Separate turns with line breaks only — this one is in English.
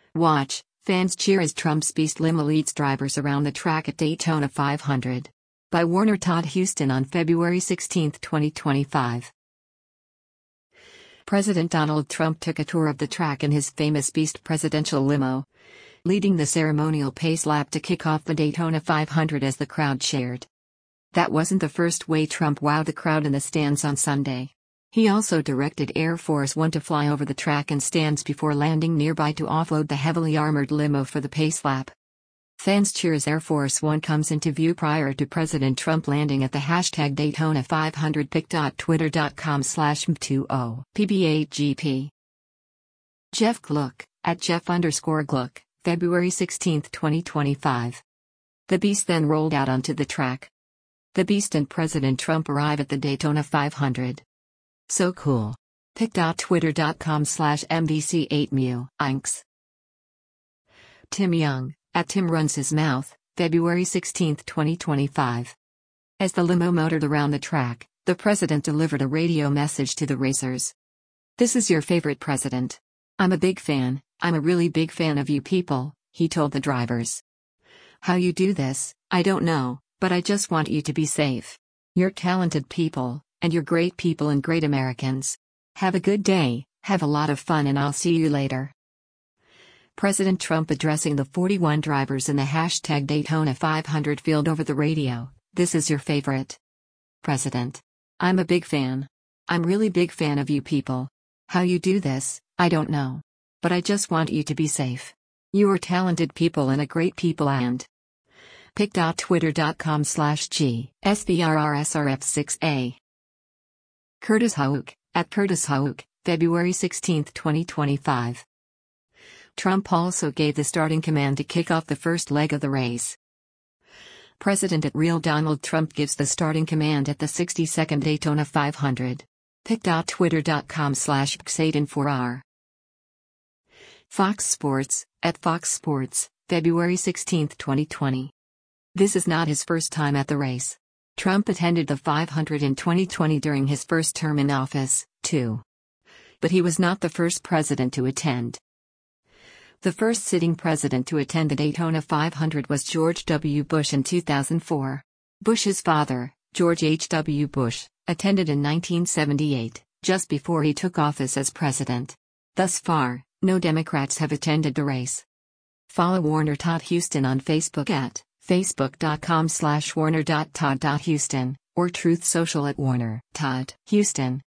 Watch, fans cheer as Trump's Beast limo leads drivers around the track at Daytona 500. By Warner Todd Huston on February 16, 2025. President Donald Trump took a tour of the track in his famous Beast presidential limo, leading the ceremonial pace lap to kick off the Daytona 500 as the crowd cheered. That wasn't the first way Trump wowed the crowd in the stands on Sunday. He also directed Air Force One to fly over the track and stands before landing nearby to offload the heavily armored limo for the pace lap. Fans cheer as Air Force One comes into view prior to President Trump landing at the hashtag Daytona 500 pic.twitter.com/m20 PB8GP. Jeff Gluck, at Jeff_Gluck, February 16, 2025. The Beast then rolled out onto the track. The Beast and President Trump arrive at the Daytona 500. So cool. pic.twitter.com/MBC8mu, Inks. Tim Young, at Tim Runs His Mouth, February 16, 2025. As the limo motored around the track, the president delivered a radio message to the racers. "This is your favorite president. I'm a big fan, I'm a really big fan of you people," he told the drivers. "How you do this, I don't know, but I just want you to be safe. You're talented people, and you're great people and great Americans. Have a good day, have a lot of fun, and I'll see you later." President Trump addressing the 41 drivers in the hashtag Daytona 500 field over the radio. "This is your favorite president. I'm a big fan. I'm really big fan of you people. How you do this, I don't know. But I just want you to be safe. You are talented people and a great people and..." pic.twitter.com/GSBRRSRF6A. Curtis Houck, at Curtis Houck, February 16, 2025. Trump also gave the starting command to kick off the first leg of the race. President at Real Donald Trump gives the starting command at the 62nd Daytona 500. pic.twitter.com/Xaden4R. Fox Sports, at Fox Sports, February 16, 2020. This is not his first time at the race. Trump attended the 500 in 2020 during his first term in office, too. But he was not the first president to attend. The first sitting president to attend the Daytona 500 was George W. Bush in 2004. Bush's father, George H.W. Bush, attended in 1978, just before he took office as president. Thus far, no Democrats have attended the race. Follow Warner Todd Huston on Facebook at facebook.com/warner.todd.huston, or Truth Social at Warner Todd Huston.